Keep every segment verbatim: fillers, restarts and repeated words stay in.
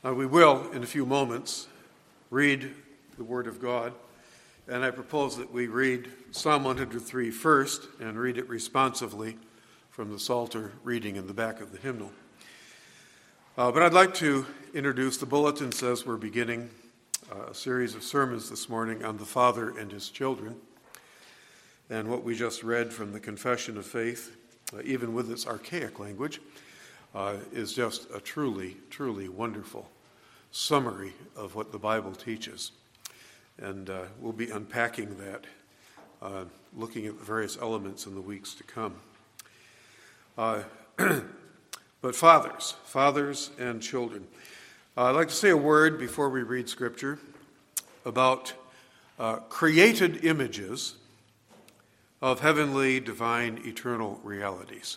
Uh, we will, in a few moments, read the Word of God, and I propose that we read Psalm one hundred three first and read it responsively from the Psalter reading in the back of the hymnal. Uh, but I'd like to introduce, the bulletin says we're beginning uh, a series of sermons this morning on the Father and His children. And what we just read from the Confession of Faith, uh, even with its archaic language, uh, is just a truly, truly wonderful summary of what the Bible teaches. And uh, we'll be unpacking that, uh, looking at the various elements in the weeks to come. Uh, but fathers, fathers and children. Uh, I'd like to say a word before we read Scripture about uh, created images of heavenly, divine, eternal realities.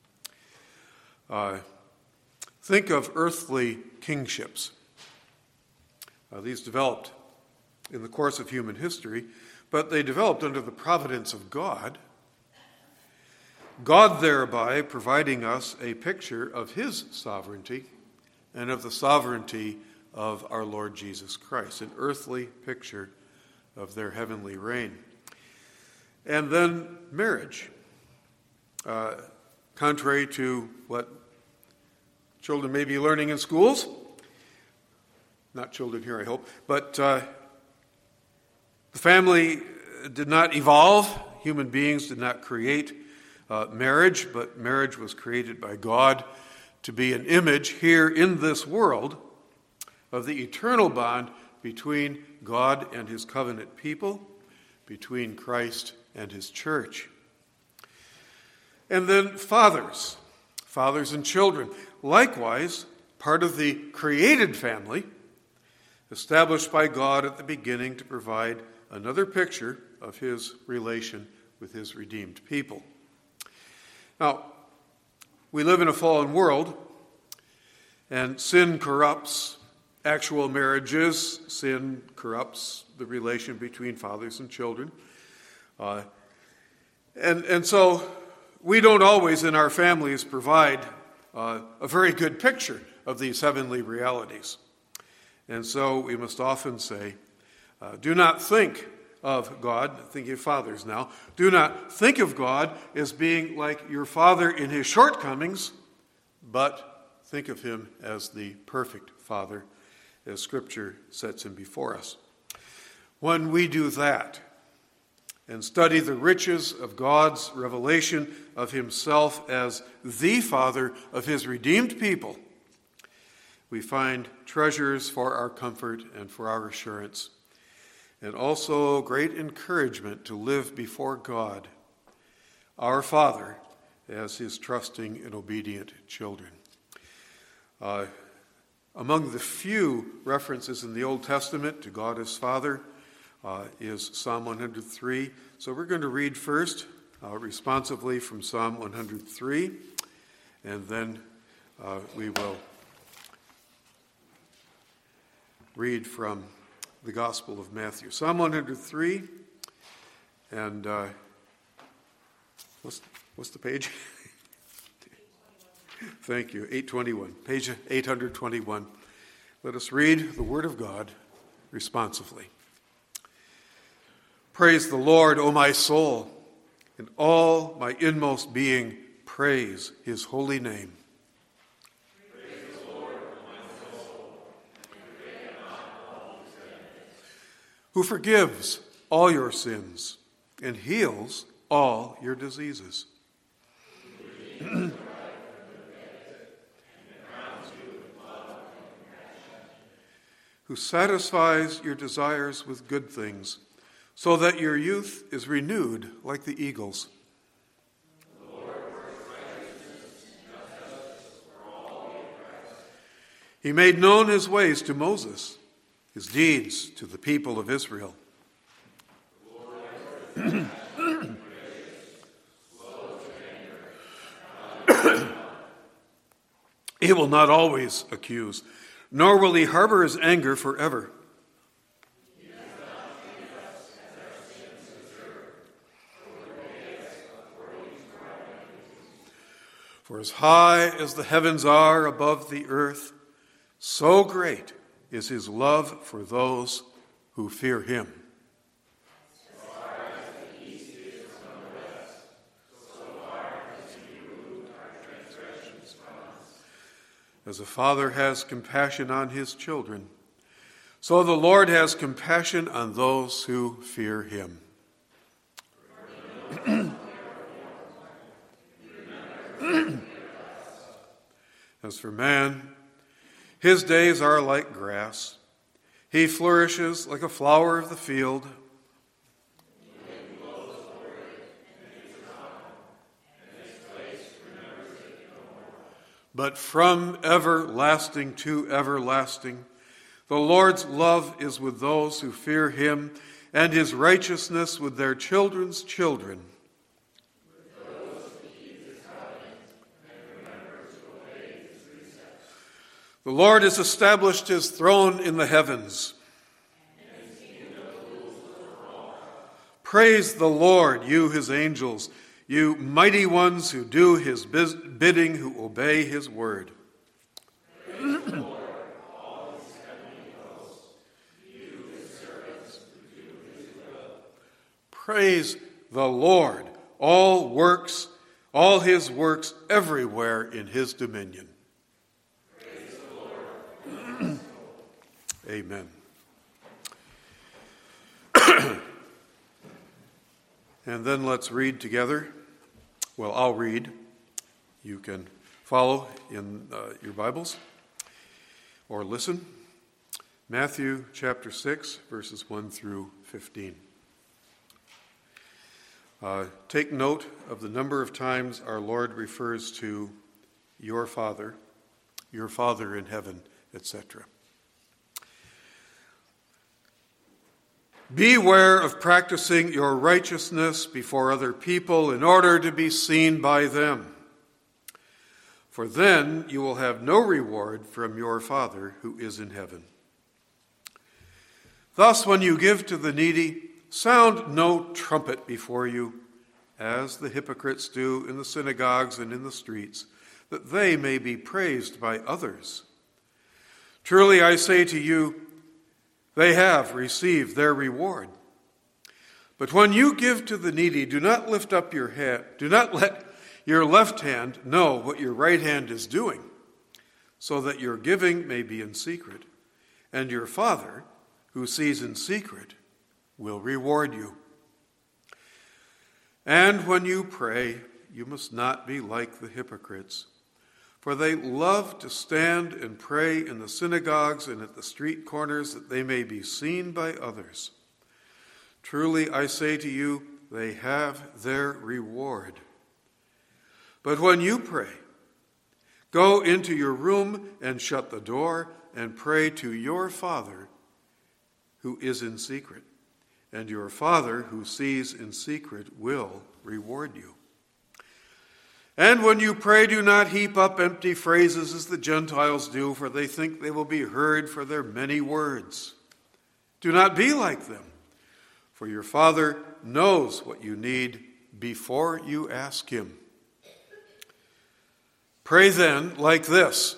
Uh, think of earthly kingships. Uh, these developed in the course of human history, but they developed under the providence of God. God thereby providing us a picture of His sovereignty and of the sovereignty of our Lord Jesus Christ, an earthly picture of their heavenly reign. And then marriage. Uh, contrary to what children may be learning in schools, not children here, I hope, but uh, the family did not evolve. Human beings did not create uh, marriage, but marriage was created by God to be an image here in this world of the eternal bond between God and His covenant people, between Christ and His church. And then fathers, fathers and children, likewise part of the created family, established by God at the beginning to provide another picture of His relation with His redeemed people. Now, we live in a fallen world, and sin corrupts actual marriages. Sin corrupts the relation between fathers and children. Uh, and, and so we don't always in our families provide uh, a very good picture of these heavenly realities. And so we must often say, uh, do not think of God, thinking of fathers now, do not think of God as being like your father in his shortcomings, but think of Him as the perfect Father, as Scripture sets Him before us. When we do that and study the riches of God's revelation of Himself as the Father of His redeemed people, we find treasures for our comfort and for our assurance, and also great encouragement to live before God, our Father, as His trusting and obedient children. Uh, among the few references in the Old Testament to God as Father uh, is Psalm one hundred three. So we're going to read first uh, responsively from Psalm one hundred three, and then uh, we will read from the Gospel of Matthew. Psalm one hundred three, and uh, what's, what's the page? Thank you, eight twenty-one, page eight twenty-one. Let us read the Word of God responsively. Praise the Lord, O my soul, and all my inmost being, praise His holy name. Who forgives all your sins and heals all your diseases. Who satisfies your desires with good things, so that your youth is renewed like the eagles. He made known His ways to Moses, His deeds to the people of Israel. He will not always accuse, nor will He harbor His anger forever. For as high as the heavens are above the earth, So great is his love for those who fear him. As a father has compassion on his children, so the Lord has compassion on those who fear him. As for man, his days are like grass. He flourishes like a flower of the field. But from everlasting to everlasting, the Lord's love is with those who fear him, and his righteousness with their children's children. With those who keep his covenant and remember to obey his precepts. The Lord has established his throne in the heavens. And his kingdom rules over all. Praise the Lord, you his angels, you mighty ones who do his bidding, who obey his word. Praise the Lord, all his heavenly hosts, you his servants who do his will. Praise the Lord, all works, all his works everywhere in his dominion. Praise the Lord. Amen. And then let's read together. Well, I'll read. You can follow in uh, your Bibles or listen. Matthew chapter six, verses one through fifteen. Uh, take note of the number of times our Lord refers to your Father, your Father in heaven, et cetera. Beware of practicing your righteousness before other people in order to be seen by them. For then you will have no reward from your Father who is in heaven. Thus, when you give to the needy, sound no trumpet before you, as the hypocrites do in the synagogues and in the streets, that they may be praised by others. Truly I say to you, they have received their reward. But when you give to the needy, do not lift up your hand, do not let your left hand know what your right hand is doing, so that your giving may be in secret, and your Father, who sees in secret, will reward you. And when you pray, you must not be like the hypocrites, for they love to stand and pray in the synagogues and at the street corners, that they may be seen by others. Truly, I say to you, they have their reward. But when you pray, go into your room and shut the door and pray to your Father who is in secret, and your Father who sees in secret will reward you. And when you pray, do not heap up empty phrases as the Gentiles do, for they think they will be heard for their many words. Do not be like them, for your Father knows what you need before you ask him. Pray then like this: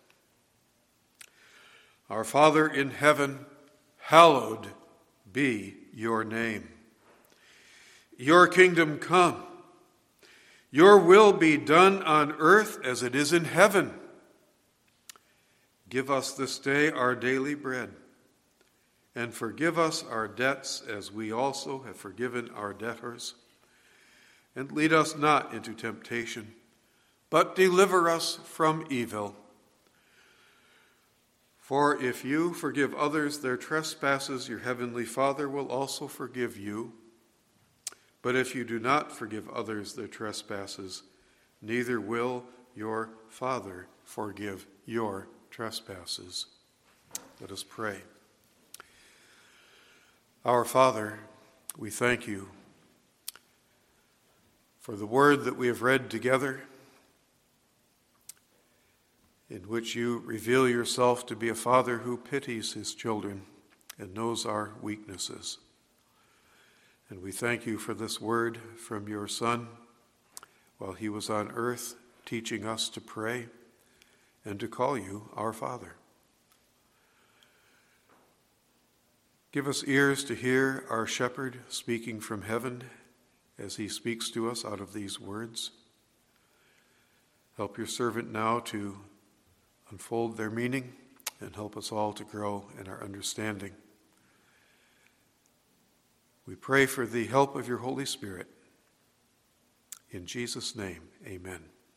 Our Father in heaven, hallowed be your name. Your kingdom come. Your will be done on earth as it is in heaven. Give us this day our daily bread, and forgive us our debts as we also have forgiven our debtors. And lead us not into temptation, but deliver us from evil. For if you forgive others their trespasses, your heavenly Father will also forgive you. But if you do not forgive others their trespasses, neither will your Father forgive your trespasses. Let us pray. Our Father, we thank you for the word that we have read together, in which you reveal yourself to be a Father who pities his children and knows our weaknesses. And we thank you for this word from your Son while he was on earth, teaching us to pray and to call you our Father. Give us ears to hear our shepherd speaking from heaven as he speaks to us out of these words. Help your servant now to unfold their meaning and help us all to grow in our understanding. We pray for the help of your Holy Spirit. In Jesus' name, amen.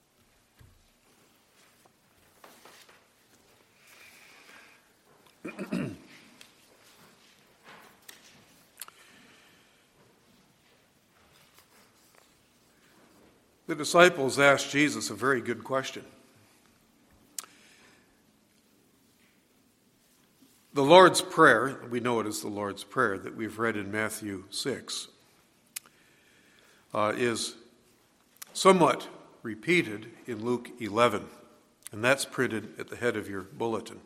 The disciples asked Jesus a very good question. The Lord's Prayer, we know it as the Lord's Prayer that we've read in Matthew six, uh, is somewhat repeated in Luke eleven, and that's printed at the head of your bulletin.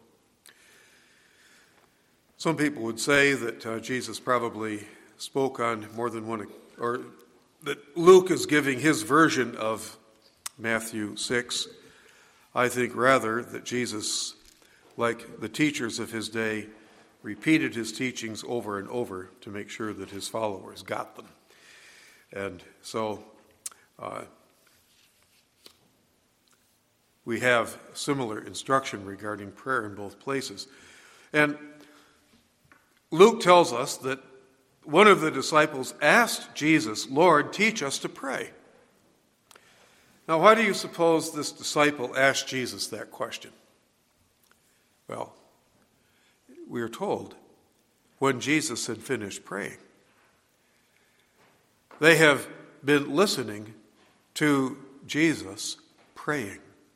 Some people would say that uh, Jesus probably spoke on more than one, or that Luke is giving his version of Matthew six. I think rather that Jesus, like the teachers of his day, repeated his teachings over and over to make sure that his followers got them. And so uh, we have similar instruction regarding prayer in both places. And Luke tells us that one of the disciples asked Jesus, "Lord, teach us to pray." Now, why do you suppose this disciple asked Jesus that question? Well, we are told when Jesus had finished praying. They have been listening to Jesus praying.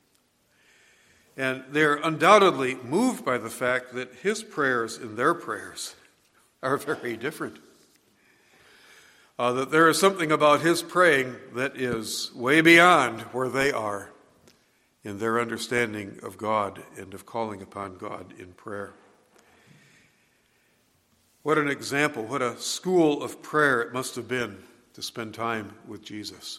And they're undoubtedly moved by the fact that his prayers and their prayers are very different. Uh, that there is something about his praying that is way beyond where they are in their understanding of God and of calling upon God in prayer. What an example, what a school of prayer it must have been to spend time with Jesus.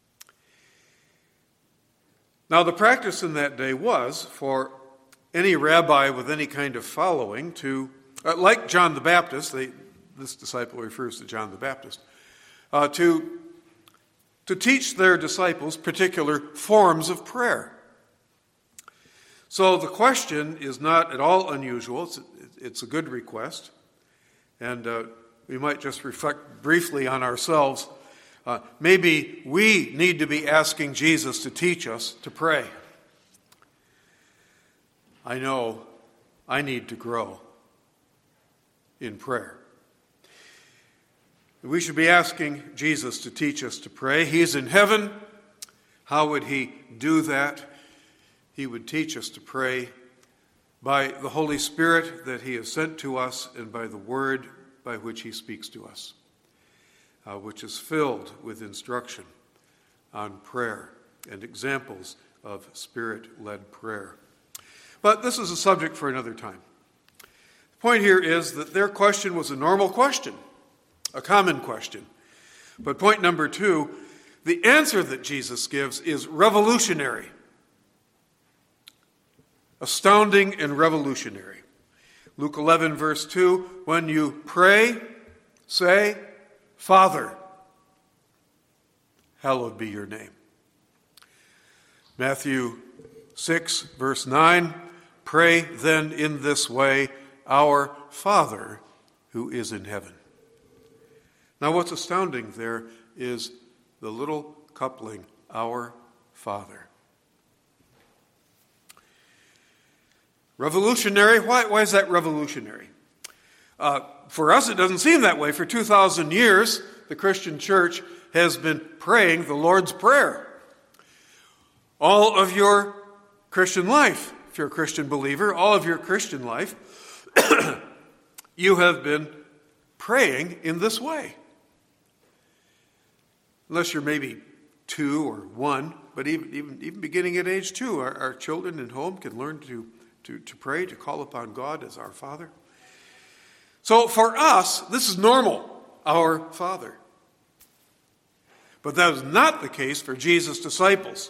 Now, the practice in that day was for any rabbi with any kind of following to, uh, like John the Baptist, they, this disciple refers to John the Baptist, uh, to, to teach their disciples particular forms of prayer. So the question is not at all unusual. It's, it's a good request. And uh, we might just reflect briefly on ourselves. Uh, maybe we need to be asking Jesus to teach us to pray. I know I need to grow in prayer. We should be asking Jesus to teach us to pray. He's in heaven. How would he do that? He would teach us to pray by the Holy Spirit that he has sent to us and by the word by which he speaks to us, uh, which is filled with instruction on prayer and examples of Spirit-led prayer. But this is a subject for another time. The point here is that their question was a normal question, a common question. But point number two, the answer that Jesus gives is revolutionary. Astounding and revolutionary. Luke eleven, verse two, when you pray, say, Father, hallowed be your name. Matthew six, verse nine, pray then in this way, our Father who is in heaven. Now what's astounding there is the little coupling, our Father. Revolutionary? Why, why is that revolutionary? Uh, for us, it doesn't seem that way. For two thousand years, the Christian church has been praying the Lord's Prayer. All of your Christian life, if you're a Christian believer, all of your Christian life, you have been praying in this way. Unless you're maybe two or one, but even even, even beginning at age two, our, our children at home can learn to To, to pray, to call upon God as our Father. So for us, this is normal, our Father. But that was not the case for Jesus' disciples.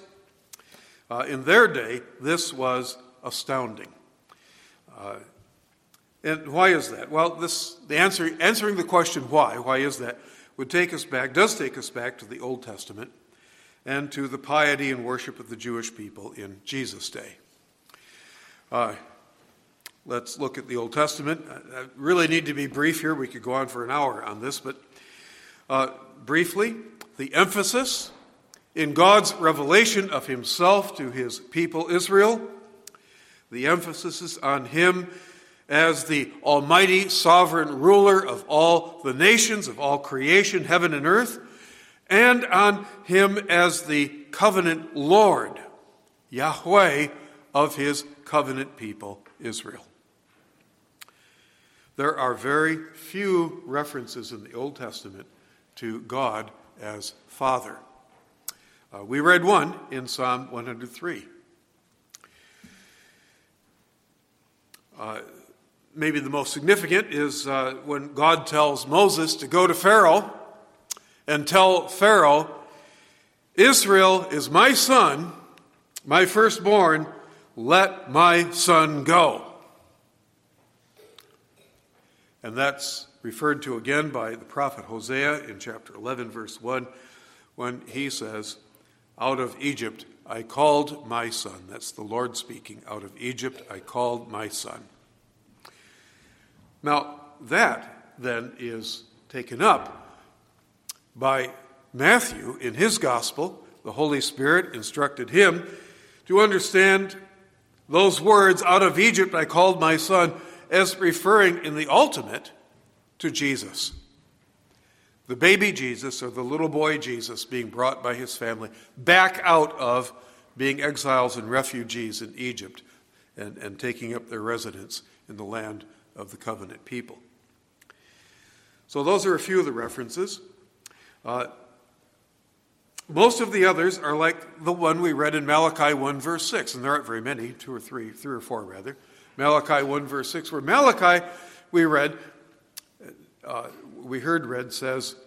Uh, in their day, this was astounding. Uh, And why is that? Well, this the answer answering the question why, why is that, would take us back, does take us back to the Old Testament and to the piety and worship of the Jewish people in Jesus' day. Uh, let's look at the Old Testament. I, I really need to be brief here. We could go on for an hour on this, but uh, briefly, the emphasis in God's revelation of himself to his people Israel, the emphasis is on him as the almighty sovereign ruler of all the nations, of all creation, heaven and earth, and on him as the covenant Lord, Yahweh, of his covenant people Israel. There are very few references in the Old Testament to God as Father. Uh, we read one in Psalm one hundred three. Uh, maybe the most significant is uh, when God tells Moses to go to Pharaoh and tell Pharaoh, Israel is my son, my firstborn, let my son go. And that's referred to again by the prophet Hosea in chapter eleven, verse one, when he says, out of Egypt I called my son. That's the Lord speaking. Out of Egypt I called my son. Now, that then is taken up by Matthew in his gospel. The Holy Spirit instructed him to understand those words, out of Egypt I called my son, as referring in the ultimate to Jesus. The baby Jesus, or the little boy Jesus, being brought by his family back out of being exiles and refugees in Egypt and, and taking up their residence in the land of the covenant people. So those are a few of the references. Uh, most of the others are like the one we read in Malachi one, verse six, and there aren't very many, two or three, three or four rather. Malachi one, verse six, where Malachi, we read, uh, we heard read, says,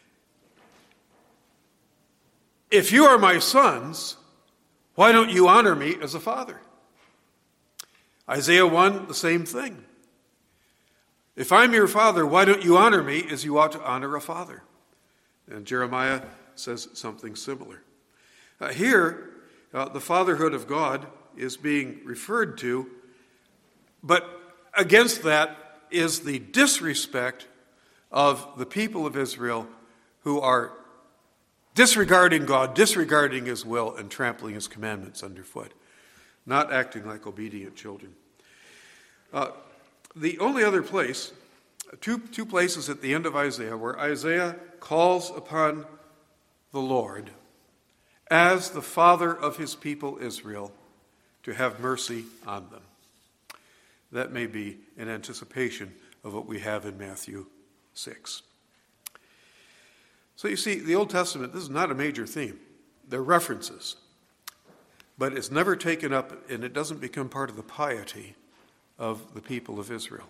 if you are my sons, why don't you honor me as a father? Isaiah one, the same thing. If I'm your father, why don't you honor me as you ought to honor a father? And Jeremiah says something similar. Uh, here, uh, the fatherhood of God is being referred to, but against that is the disrespect of the people of Israel who are disregarding God, disregarding his will, and trampling his commandments underfoot, not acting like obedient children. Uh, the only other place, two, two places at the end of Isaiah where Isaiah calls upon the Lord as the father of his people Israel to have mercy on them. That may be in anticipation of what we have in Matthew six. So you see, the Old Testament, this is not a major theme. They're references. But it's never taken up, and it doesn't become part of the piety of the people of Israel.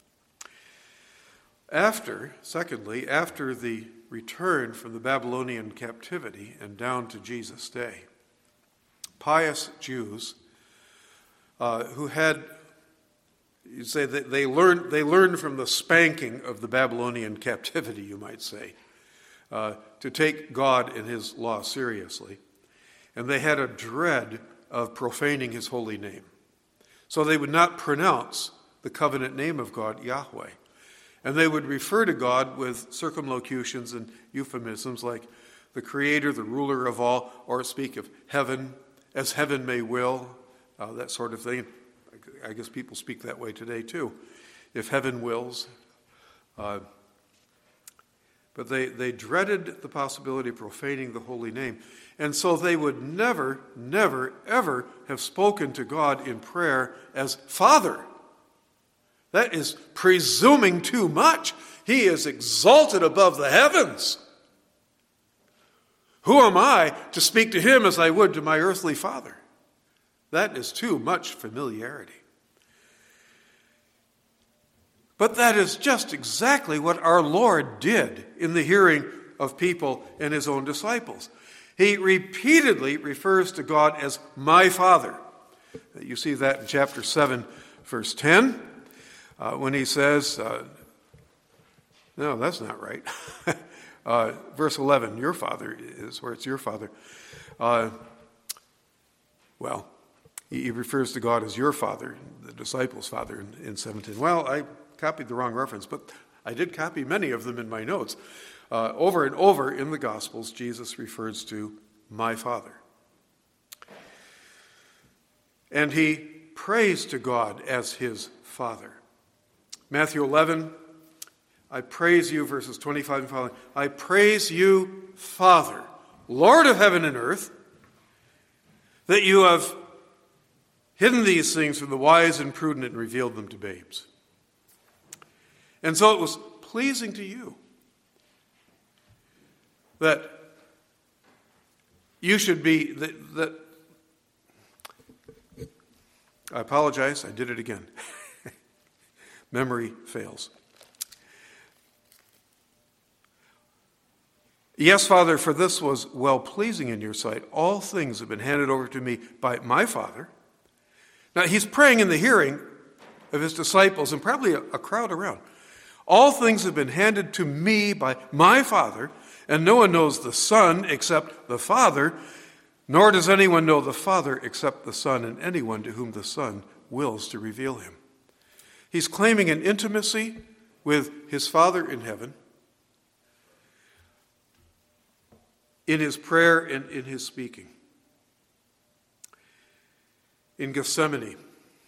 After, secondly, after the return from the Babylonian captivity and down to Jesus' day, pious Jews uh, who had, you say that they learned, they learned from the spanking of the Babylonian captivity, you might say, uh, to take God and his law seriously. And they had a dread of profaning his holy name. So they would not pronounce the covenant name of God, Yahweh. And they would refer to God with circumlocutions and euphemisms like the creator, the ruler of all, or speak of heaven, as heaven may will, uh, that sort of thing. I guess people speak that way today too. If heaven wills. Uh, but they, they dreaded the possibility of profaning the holy name. And so they would never, never, ever have spoken to God in prayer as Father. That is presuming too much. He is exalted above the heavens. Who am I to speak to him as I would to my earthly father? That is too much familiarity. But that is just exactly what our Lord did in the hearing of people and his own disciples. He repeatedly refers to God as my Father. You see that in chapter seven, verse ten. uh, when he says, uh, no, that's not right. uh, verse eleven, your father is where it's your father. Uh, well, he, he refers to God as your father, the disciples' father in, in seventeen. Well, I copied the wrong reference, but I did copy many of them in my notes. Uh, over and over in the Gospels, Jesus refers to my Father. And he prays to God as his Father. Matthew eleven, I praise you, verses twenty-five and following. I praise you, Father, Lord of heaven and earth, that you have hidden these things from the wise and prudent and revealed them to babes. And so it was pleasing to you that you should be, that, that I apologize, I did it again. Memory fails. Yes, Father, for this was well-pleasing in your sight. All things have been handed over to me by my Father. Now, he's praying in the hearing of his disciples and probably a, a crowd around. All things have been handed to me by my Father, and no one knows the Son except the Father, nor does anyone know the Father except the Son, and anyone to whom the Son wills to reveal him. He's claiming an intimacy with his Father in heaven, in his prayer and in his speaking. In Gethsemane,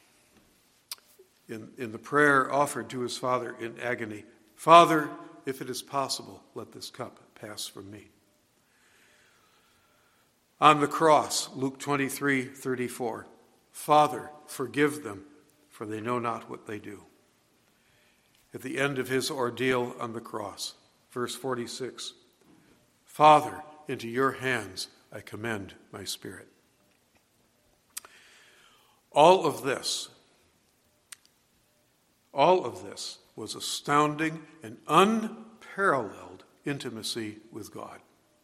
in, in the prayer offered to his Father in agony, Father, if it is possible, let this cup pass from me. On the cross, Luke twenty-three thirty-four, Father, forgive them, for they know not what they do. At the end of his ordeal on the cross, verse forty-six, Father, into your hands I commend my spirit. All of this, all of this was astounding and unparalleled intimacy with God.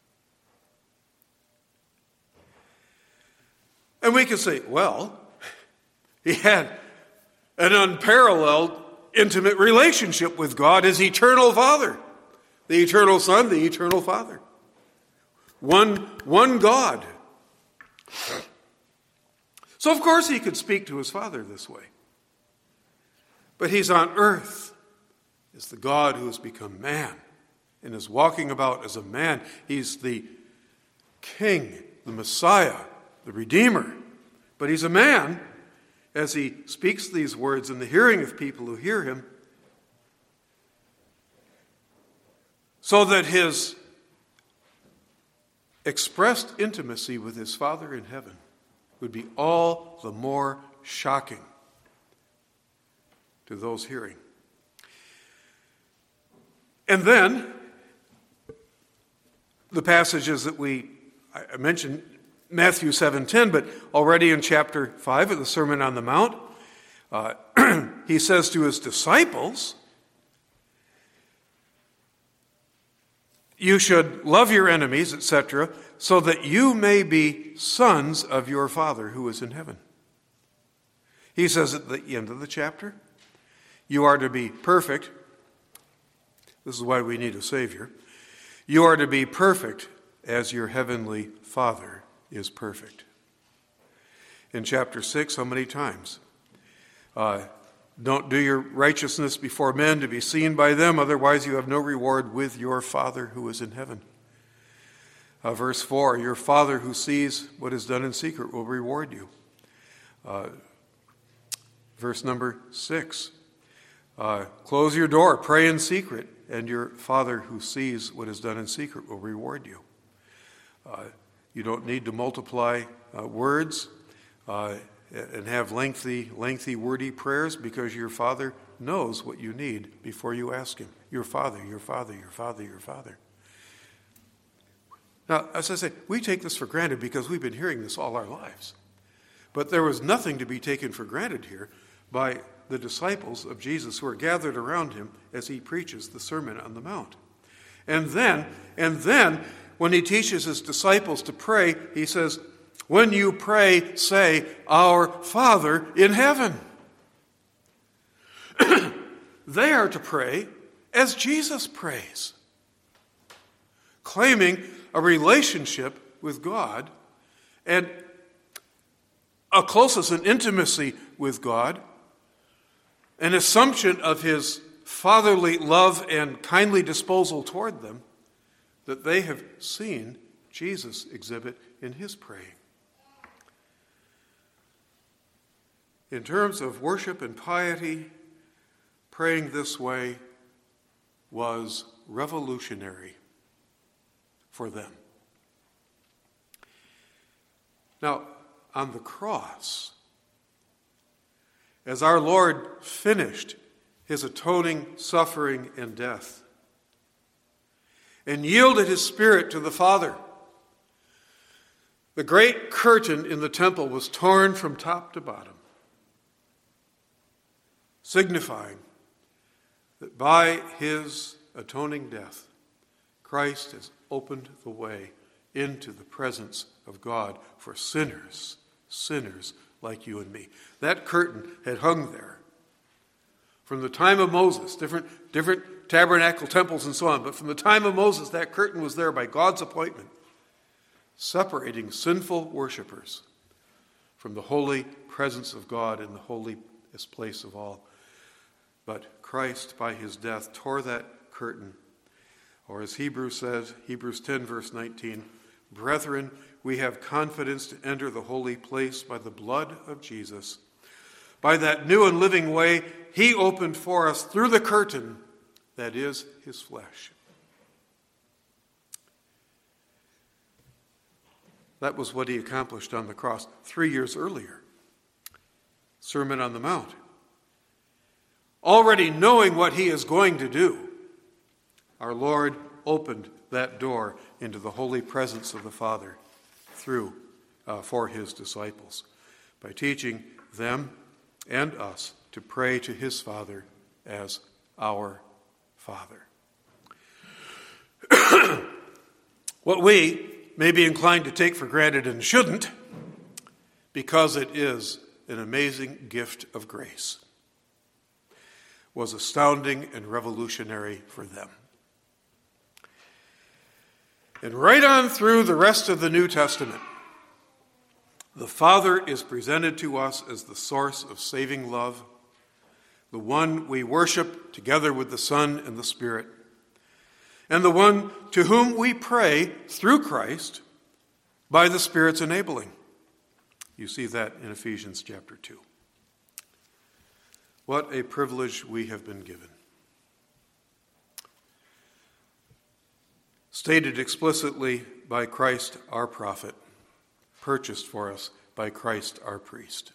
And we can say, well, he had an unparalleled intimate relationship with God as eternal Father, the eternal Son, the eternal Father. One, one God. So of course he could speak to his Father this way. But he's on earth as the God who has become man and is walking about as a man. He's the King, the Messiah, the Redeemer. But he's a man as he speaks these words in the hearing of people who hear him, so that his expressed intimacy with his Father in heaven would be all the more shocking to those hearing. And then, the passages that we, I mentioned Matthew seven ten, but already in chapter five of the Sermon on the Mount, uh, he says to his disciples, you should love your enemies, et cetera, so that you may be sons of your Father who is in heaven. He says at the end of the chapter, you are to be perfect. This is why we need a Savior. You are to be perfect as your heavenly Father is perfect. In chapter six, how many times? Uh, don't do your righteousness before men to be seen by them, otherwise you have no reward with your Father who is in heaven. Uh, verse four, your Father who sees what is done in secret will reward you. Uh, verse number six, uh, close your door, pray in secret, and your Father who sees what is done in secret will reward you. Uh, you don't need to multiply uh, words uh, and have lengthy, lengthy, wordy prayers, because your Father knows what you need before you ask him. Your Father, your Father, your Father, your Father. Now, as I say, we take this for granted because we've been hearing this all our lives. But there was nothing to be taken for granted here by the disciples of Jesus who are gathered around him as he preaches the Sermon on the Mount. And then, and then, when he teaches his disciples to pray, he says, when you pray, say, our Father in heaven. they are to pray as Jesus prays, claiming a relationship with God and a closeness and intimacy with God, an assumption of his fatherly love and kindly disposal toward them that they have seen Jesus exhibit in his praying. In terms of worship and piety, praying this way was revolutionary for them. Now, on the cross, as our Lord finished his atoning suffering and death and yielded his spirit to the Father, the great curtain in the temple was torn from top to bottom, signifying that by his atoning death, Christ has opened the way into the presence of God for sinners, sinners like you and me. That curtain had hung there from the time of Moses, different, different tabernacle temples and so on, but from the time of Moses, that curtain was there by God's appointment, separating sinful worshipers from the holy presence of God in the holiest place of all. But Christ, by his death, tore that curtain. Or as Hebrews says, Hebrews ten, verse nineteen, "Brethren, we have confidence to enter the holy place by the blood of Jesus. By that new and living way he opened for us through the curtain, that is, his flesh." That was what he accomplished on the cross three years earlier. Sermon on the Mount. Already knowing what he is going to do, our Lord opened that door into the holy presence of the Father through uh, for his disciples by teaching them and us to pray to his Father as our Father. What we may be inclined to take for granted and shouldn't, because it is an amazing gift of grace, was astounding and revolutionary for them. And right on through the rest of the New Testament, the Father is presented to us as the source of saving love, the one we worship together with the Son and the Spirit, and the one to whom we pray through Christ by the Spirit's enabling. You see that in Ephesians chapter two. What a privilege we have been given. Stated explicitly by Christ our prophet, purchased for us by Christ our priest.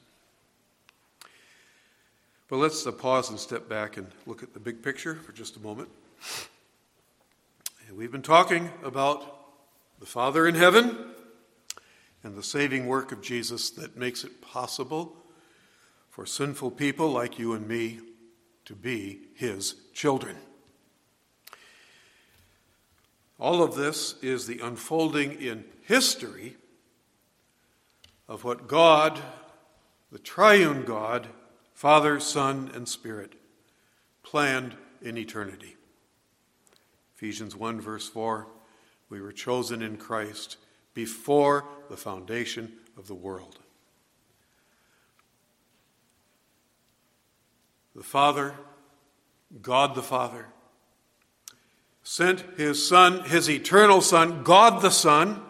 But let's uh, pause and step back and look at the big picture for just a moment. And we've been talking about the Father in heaven and the saving work of Jesus that makes it possible for sinful people like you and me to be his children. All of this is the unfolding in history of what God, the triune God, Father, Son, and Spirit, planned in eternity. Ephesians one, verse four, we were chosen in Christ before the foundation of the world. The Father, God the Father, sent his Son, his eternal Son, God the Son,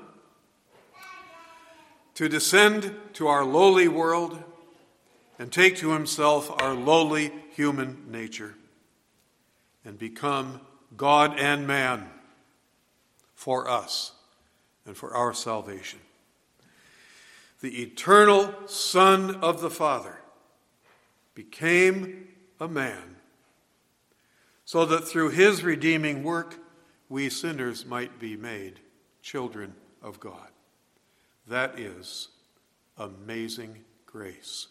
to descend to our lowly world and take to himself our lowly human nature and become God and man for us and for our salvation. The eternal Son of the Father became a man so that through his redeeming work we sinners might be made children of God. That is amazing grace.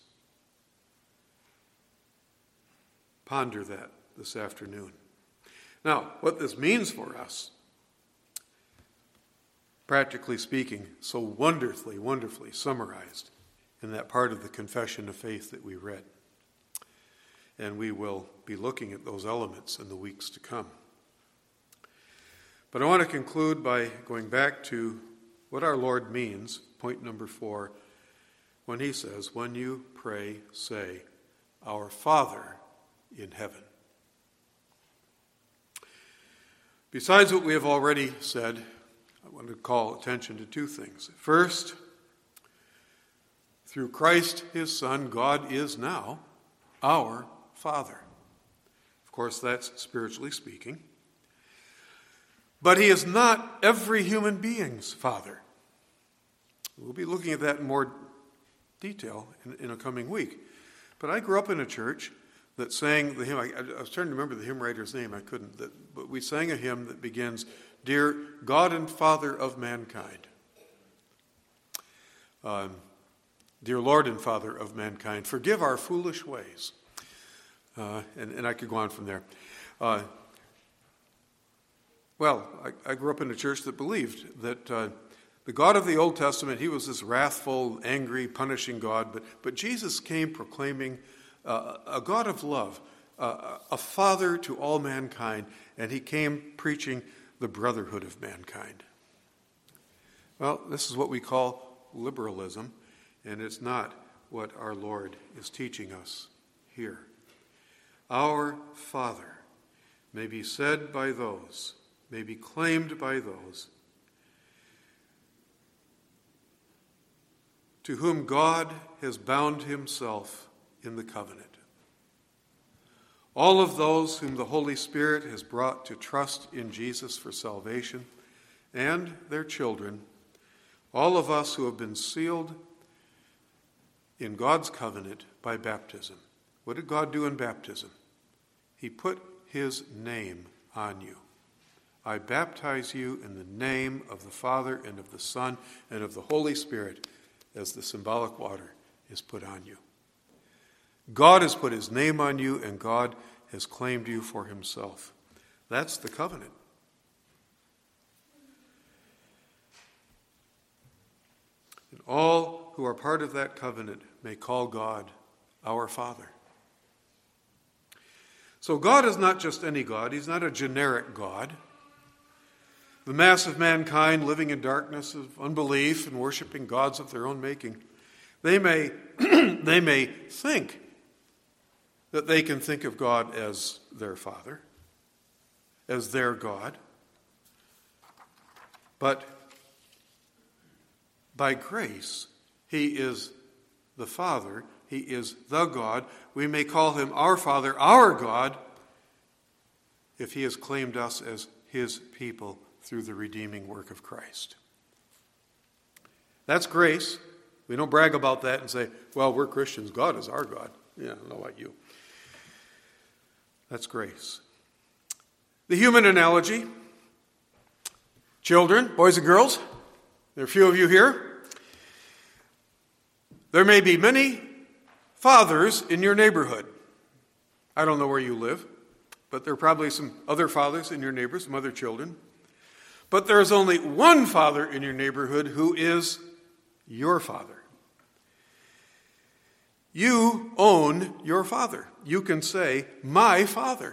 Ponder that this afternoon. Now, what this means for us, practically speaking, so wonderfully, wonderfully summarized in that part of the Confession of Faith that we read. and we will be looking at those elements in the weeks to come. But I want to conclude by going back to what our Lord means, point number four, when he says, when you pray, say, Our Father in heaven. Besides what we have already said, I want to call attention to two things. First, through Christ, his Son, God is now our Father. Of course, that's spiritually speaking. But he is not every human being's father. We'll be looking at that in more detail in, in a coming week. But I grew up in a church that sang the hymn. I, I was trying to remember the hymn writer's name. I couldn't. That, but we sang a hymn that begins, Dear God and Father of mankind. Um, Dear Lord and Father of mankind, forgive our foolish ways. Uh, and, and I could go on from there. Uh, well, I, I grew up in a church that believed that uh, the God of the Old Testament, he was this wrathful, angry, punishing God, but, but Jesus came proclaiming uh, a God of love, uh, a father to all mankind, and he came preaching the brotherhood of mankind. Well, this is what we call liberalism, and it's not what our Lord is teaching us here. Our Father may be said by those, may be claimed by those to whom God has bound himself in the covenant. All of those whom the Holy Spirit has brought to trust in Jesus for salvation, and their children, all of us who have been sealed in God's covenant by baptism. What did God do in baptism? He put his name on you. I baptize you in the name of the Father and of the Son and of the Holy Spirit, as the symbolic water is put on you. God has put his name on you, and God has claimed you for himself. That's the covenant. And all who are part of that covenant may call God our Father. So God is not just any God. He's not a generic God. The mass of mankind living in darkness of unbelief and worshiping gods of their own making, they may, they may think that they can think of God as their Father, as their God. But by grace, he is the Father. He is the God. We may call him our Father, our God, if he has claimed us as his people through the redeeming work of Christ. That's grace. We don't brag about that and say, well, we're Christians. God is our God. Yeah, I don't know about you. That's grace. The human analogy. Children, boys and girls, there are a few of you here. There may be many fathers in your neighborhood. I don't know where you live, but there are probably some other fathers in your neighbors, some other children. But there is only one father in your neighborhood who is your father. You own your father. You can say, my father.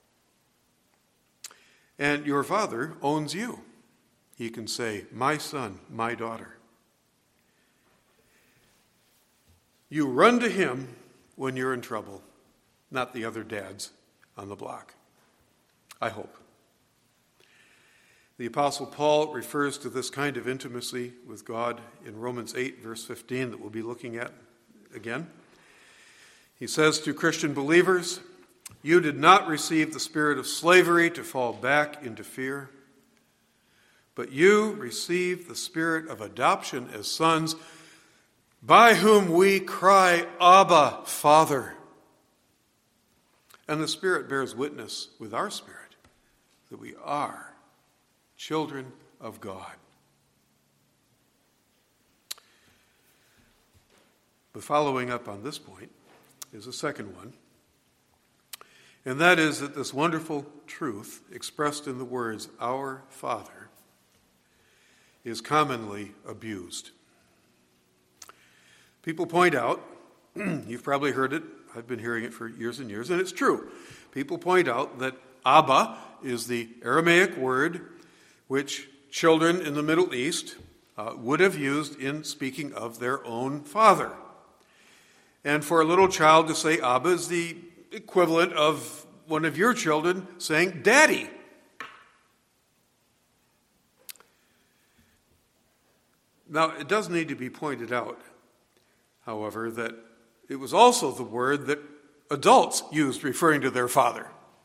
And your father owns you. He can say, my son, my daughter. You run to him when you're in trouble, not the other dads on the block. I hope. The Apostle Paul refers to this kind of intimacy with God in Romans eight, verse fifteen, that we'll be looking at again. He says to Christian believers, you did not receive the spirit of slavery to fall back into fear, but you received the spirit of adoption as sons, by whom we cry, Abba, Father. And the Spirit bears witness with our spirit that we are children of God. But following up on this point is a second one, and that is that this wonderful truth expressed in the words, our Father, is commonly abused. People point out, you've probably heard it I've been hearing it for years and years, and it's true. People point out that Abba is the Aramaic word which children in the Middle East uh, would have used in speaking of their own father. And for a little child to say Abba is the equivalent of one of your children saying Daddy. Now, it does need to be pointed out, however, that it was also the word that adults used referring to their father.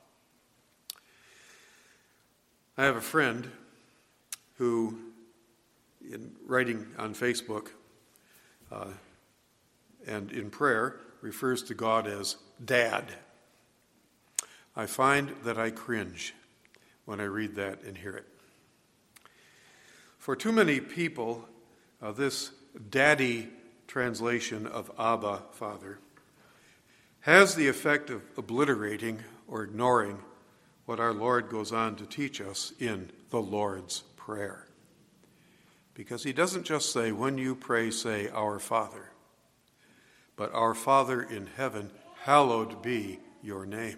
I have a friend who, in writing on Facebook uh, and in prayer, refers to God as Dad. I find that I cringe when I read that and hear it. For too many people, uh, this daddy translation of Abba, Father, has the effect of obliterating or ignoring what our Lord goes on to teach us in the Lord's Prayer. Because he doesn't just say, when you pray, say, Our Father, but Our Father in heaven, hallowed be your name.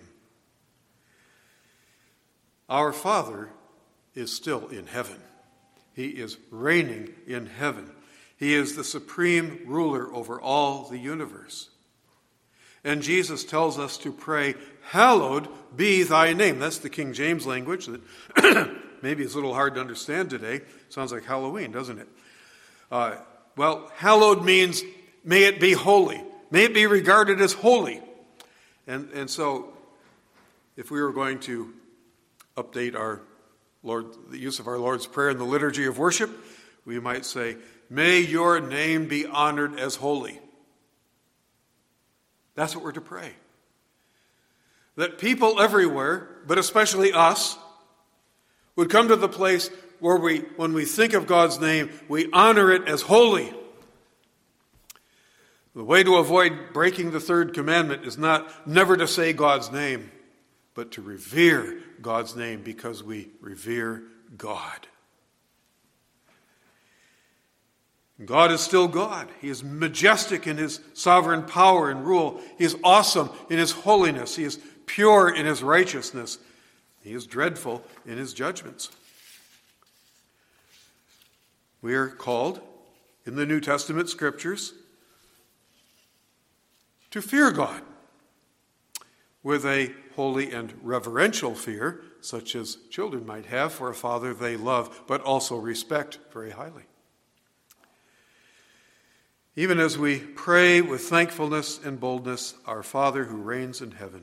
Our Father is still in heaven. He is reigning in heaven. He is the supreme ruler over all the universe. And Jesus tells us to pray, hallowed be thy name. That's the King James language that maybe is a little hard to understand today. Sounds like Halloween, doesn't it? Uh, well, hallowed means may it be holy. May it be regarded as holy. And, and so if we were going to update our Lord, the use of our Lord's Prayer in the liturgy of worship, we might say, may your name be honored as holy. That's what we're to pray. That people everywhere, but especially us, would come to the place where we, when we think of God's name, we honor it as holy. The way to avoid breaking the third commandment is not never to say God's name, but to revere God's name because we revere God. God is still God. He is majestic in his sovereign power and rule. He is awesome in his holiness. He is pure in his righteousness. He is dreadful in his judgments. We are called in the New Testament scriptures to fear God with a holy and reverential fear, such as children might have for a father they love, but also respect very highly. Even as we pray with thankfulness and boldness, our Father who reigns in heaven,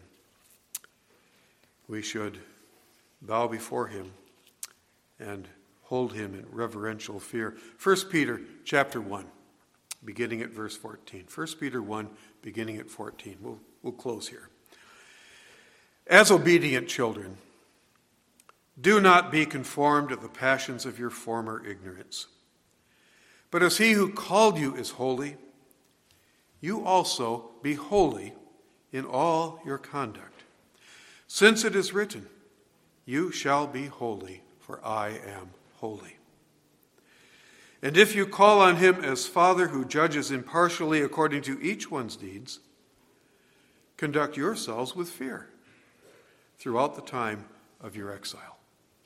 we should bow before him and hold him in reverential fear. First Peter chapter one, beginning at verse fourteen. First Peter one, beginning at fourteen. We'll, we'll close here. As obedient children, do not be conformed to the passions of your former ignorance. But as he who called you is holy, you also be holy in all your conduct. Since it is written, you shall be holy, for I am holy. And if you call on him as Father who judges impartially according to each one's deeds, conduct yourselves with fear throughout the time of your exile.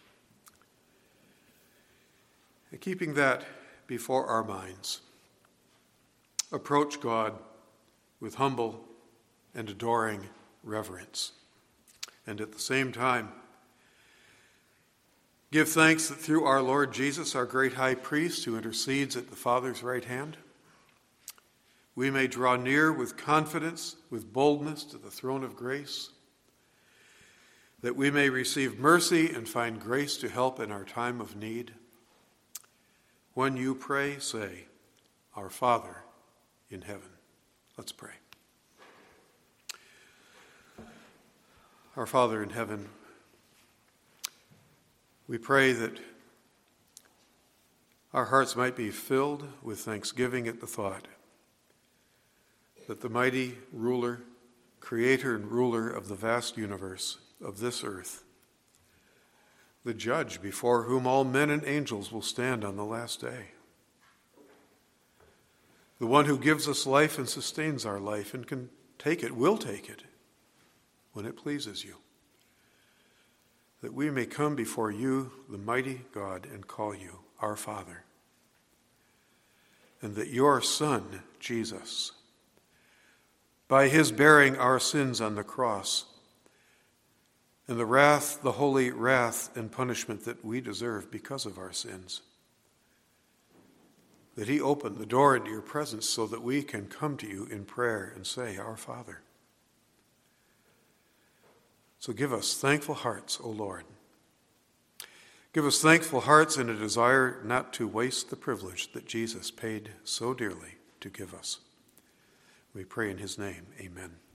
And keeping that before our minds, approach God with humble and adoring reverence. And at the same time, give thanks that through our Lord Jesus, our great high priest who intercedes at the Father's right hand, we may draw near with confidence, with boldness to the throne of grace, that we may receive mercy and find grace to help in our time of need. When you pray, say, Our Father in heaven. Let's pray. Our Father in heaven, we pray that our hearts might be filled with thanksgiving at the thought that the mighty ruler, creator and ruler of the vast universe, of this earth, the judge before whom all men and angels will stand on the last day, the one who gives us life and sustains our life and can take it, will take it when it pleases you. That we may come before you, the mighty God, and call you our Father. And that your Son, Jesus, by his bearing our sins on the cross, and the wrath, the holy wrath and punishment that we deserve because of our sins, that he opened the door into your presence so that we can come to you in prayer and say, Our Father. So give us thankful hearts, O Lord. Give us thankful hearts and a desire not to waste the privilege that Jesus paid so dearly to give us. We pray in his name, amen.